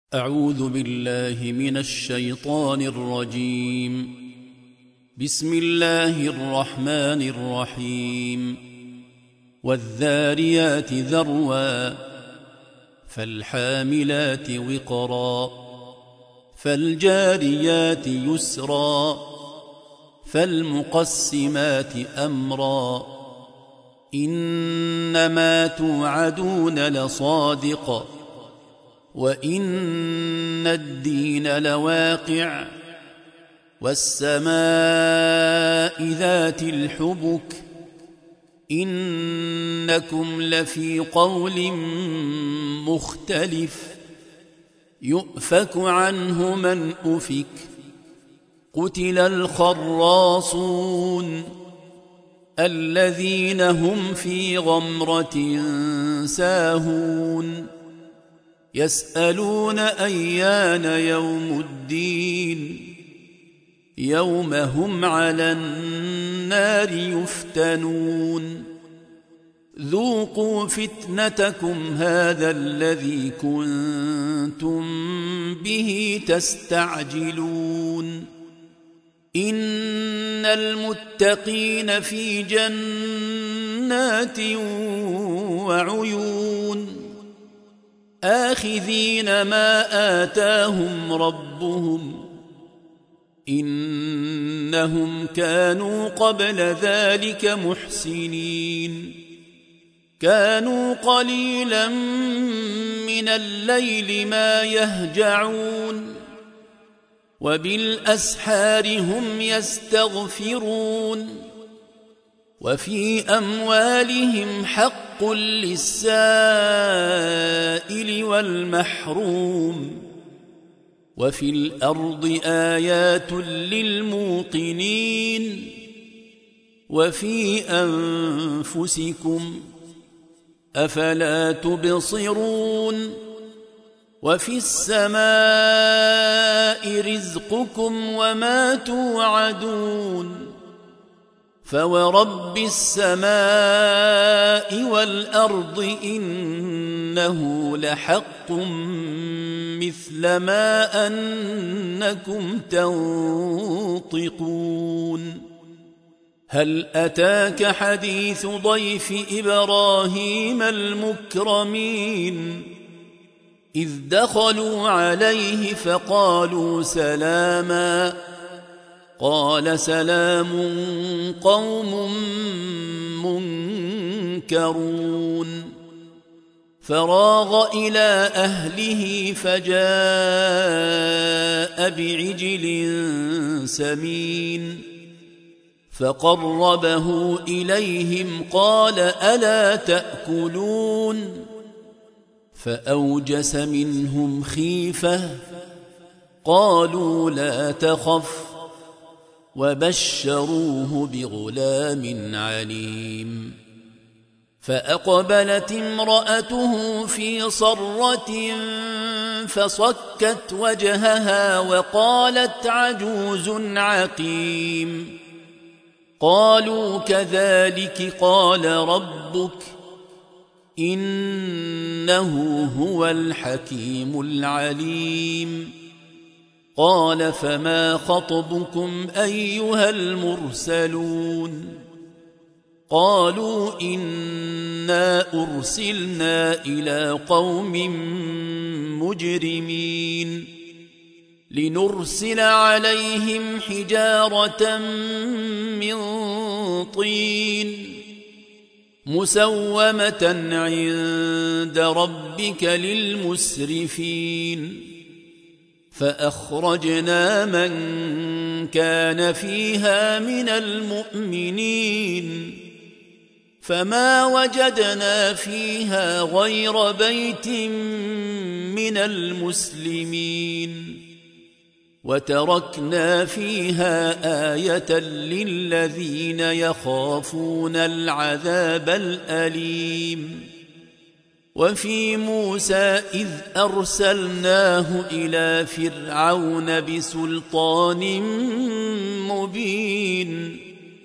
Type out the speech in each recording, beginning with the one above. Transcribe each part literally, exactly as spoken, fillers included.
أعوذ بالله من الشيطان الرجيم. بسم الله الرحمن الرحيم. والذاريات ذروا فالحاملات وقرا فالجاريات يسرا فالمقسمات أمرا إنما توعدون لصادق وإن الدين لواقع والسماء ذات الحبك إنكم لفي قول مختلف يؤفك عنه من أفك قتل الخراصون الذين هم في غمرة ساهون يسألون أيان يوم الدين يوم هم على النار يفتنون ذوقوا فتنتكم هذا الذي كنتم به تستعجلون إن المتقين في جنات وعيون آخذين ما آتاهم ربهم إنهم كانوا قبل ذلك محسنين كانوا قليلا من الليل ما يهجعون وبالأسحار هم يستغفرون وفي أموالهم حق للسائل والمحروم وفي الأرض آيات للموقنين وفي أنفسكم أفلا تبصرون وفي السماء رزقكم وما توعدون فورب السماء والأرض إنه لحق مثل ما أنكم تنطقون هل أتاك حديث ضيف إبراهيم المكرمين إذ دخلوا عليه فقالوا سلاما قال سلام قوم منكرون فراغ إلى أهله فجاء بعجل سمين فقربه إليهم قال ألا تأكلون فأوجس منهم خيفة قالوا لا تخف وبشروه بغلام عليم فأقبلت امرأته في صرة فصكت وجهها وقالت عجوز عقيم قالوا كذلك قال ربك إنه هو الحكيم العليم قال فما خطبكم أيها المرسلون قالوا إنا أرسلنا إلى قوم مجرمين لنرسل عليهم حجارة من طين مسومة عند ربك للمسرفين فأخرجنا من كان فيها من المؤمنين فما وجدنا فيها غير بيت من المسلمين وتركنا فيها آية للذين يخافون العذاب الأليم وفي موسى إذ أرسلناه إلى فرعون بسلطان مبين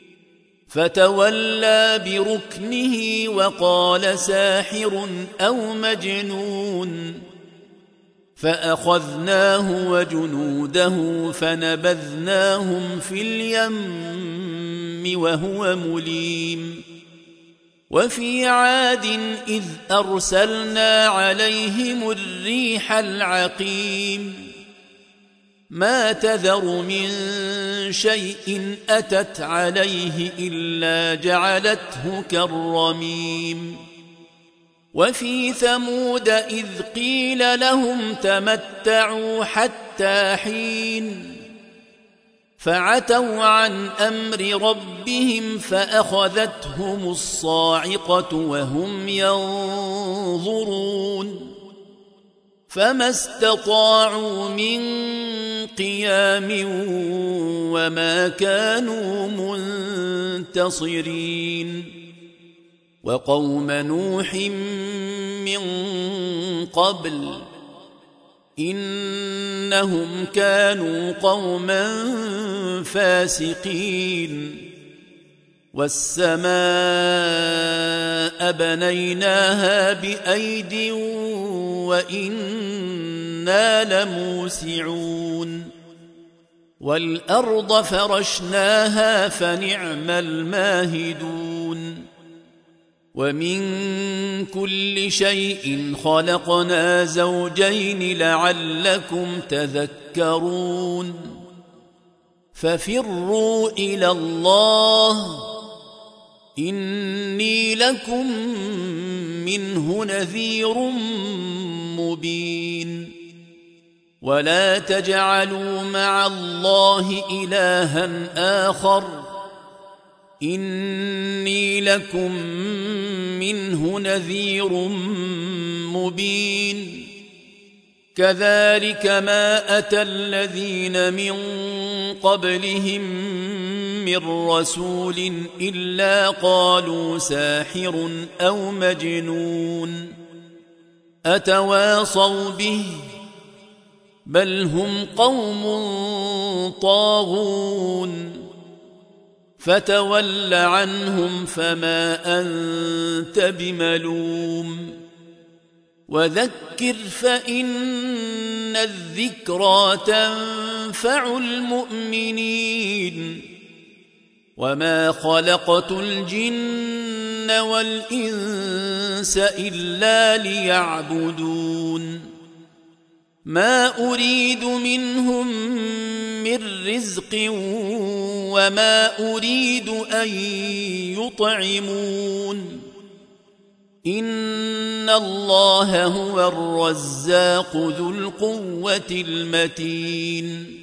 فتولى بركنه وقال ساحر أو مجنون فأخذناه وجنوده فنبذناهم في اليم وهو مليم وفي عاد إذ أرسلنا عليهم الريح العقيم ما تذر من شيء أتت عليه إلا جعلته كالرميم وفي ثمود إذ قيل لهم تمتعوا حتى حين فعتوا عن أمر ربهم فأخذتهم الصاعقة وهم ينظرون فما استطاعوا من قيام وما كانوا منتصرين وقوم نوح من قبل إنهم كانوا قوما فاسقين والسماء بنيناها بأيد وإنا لموسعون والأرض فرشناها فنعم الماهدون ومن كل شيء خلقنا زوجين لعلكم تذكرون ففروا إلى الله إني لكم منه نذير مبين ولا تجعلوا مع الله إلها آخر إني لكم منه نذير مبين كذلك ما أتى الذين من قبلهم من رسول إلا قالوا ساحر أو مجنون أتواصوا به بل هم قوم طاغون فتول عنهم فما أنت بملوم وذكر فإن الذكرى تنفع المؤمنين وما خلقت الجن والإنس إلا ليعبدون ما أريد منهم من رزق وما أريد أن يطعمون إن الله هو الرزاق ذو القوة المتين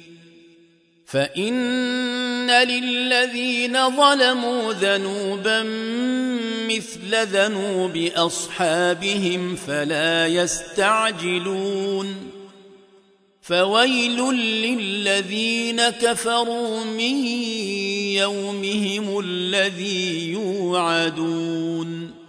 فإن للذين ظلموا ذنوبا مثل ذنوب أصحابهم فلا يستعجلون فويل للذين كفروا من يومهم الذي يوعدون